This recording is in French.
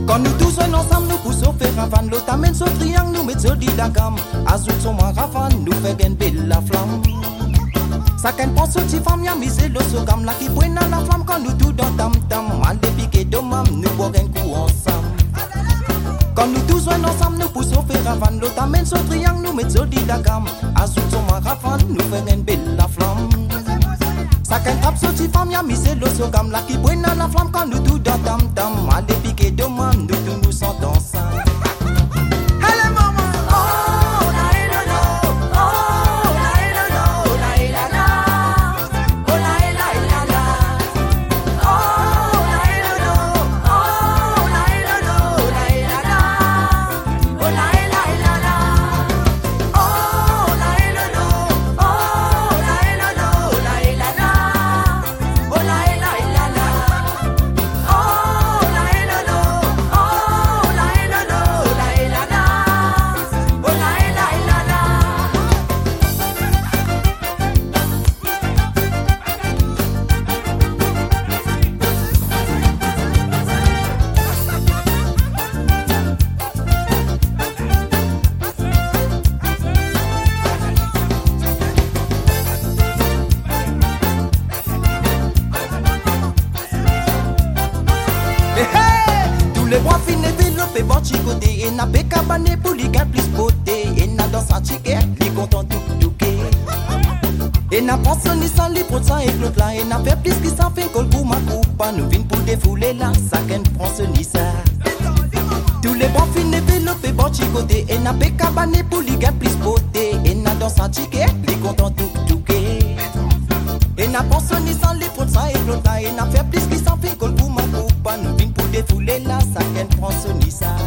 Quand nous tous sommes ensemble, nous poussons faire avant. L'autre amène son triangle, nous mettons dit la gamme. Azout son maravane, nous fait gagner la flamme. Ça qu'elle pense au petit femme, y'a misé le sogam. Là qui prenne la flamme quand nous tout dans tam tam. Mal dépiqué de mam, nous boire un coup ensemble. Quand nous tous sommes ensemble, nous poussons faire avant. L'autre amène son triangle, nous mettons dit la gamme. Azout son maravane, nous fait gagner la flamme. Ça qu'elle trappe son petit femme, y'a misé le sogam. Là qui prenne la flamme quand nous tout dans tam tam. Mal dépiqué de mam, nous tout nous sentons ensemble. Les bois fins développés, bon chicoté. Et n'a pas cabané pour les gars plus beauté. Et n'a dans sa chiquette, les content tout douqué. Et n'a pas sonné sans les potes sans et l'autre là. Et n'a fait plus qui s'en fait col pour ma coupe. Nous vînes pour défouler là, ça qu'elle prend ce ni ça. Tous les bois fins développés, bon chicoté. Et n'a pas cabané pour les gars plus beauté. Et n'a dans sa chiquette, les content tout douqué. Et n'a pas sonné sans les potes sans et l'autre là. Et n'a fait plus qui s'en fait col pour ma coupe. Nous vînes pour défouler là, ça qu'elle prend ce ni ça.